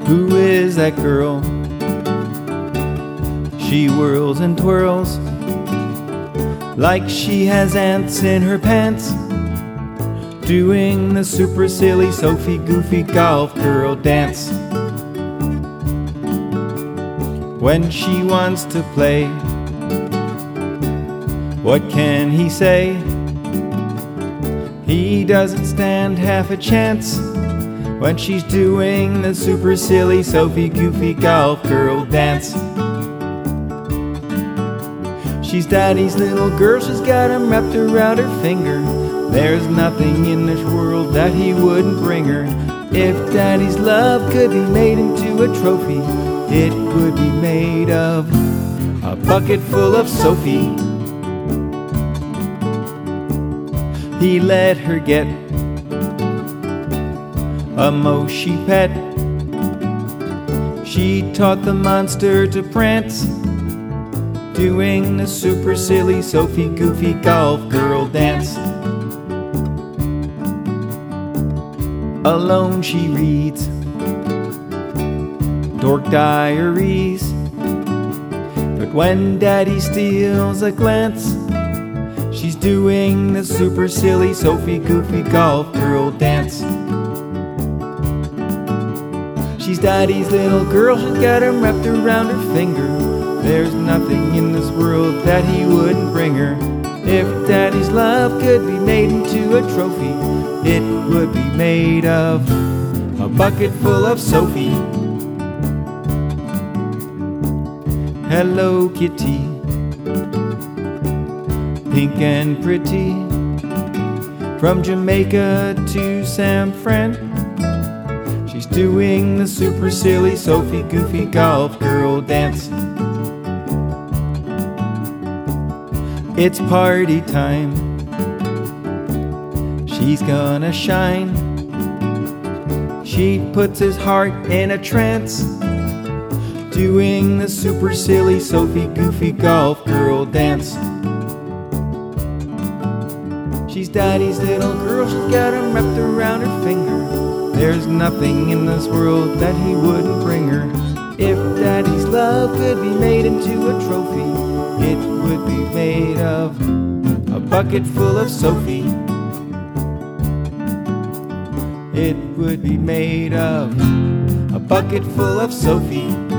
Who is that girl? She whirls and twirls like she has ants in her pants, doing the super silly Sophie Goofy golf girl dance. When she wants to play, what can he say? He doesn't stand half a chance when she's doing the super silly Sophie Goofy golf girl dance. She's Daddy's little girl, she's got him wrapped around her finger. There's nothing in this world that he wouldn't bring her. If Daddy's love could be made into a trophy, it would be made of a bucket full of Sophie. He let her get a Moshi pet. She taught the monster to prance, doing the super silly Sophie Goofy golf girl dance. Alone she reads dork diaries, but when Daddy steals a glance, she's doing the super silly Sophie Goofy golf girl dance. She's Daddy's little girl, she's got him wrapped around her finger. There's nothing in this world that he wouldn't bring her. If Daddy's love could be made into a trophy, it would be made of a bucket full of Sophie. Hello Kitty, pink and pretty, from Jamaica to San Fran, she's doing the super silly Sophie Goofy golf girl dance. It's party time, she's gonna shine. She puts his heart in a trance, doing the super silly Sophie Goofy golf girl dance. She's Daddy's little girl, she's got him wrapped around her finger. There's nothing in this world that he wouldn't bring her. If Daddy's love could be made into a trophy, it would be made of a bucket full of Sophie. It would be made of a bucket full of Sophie.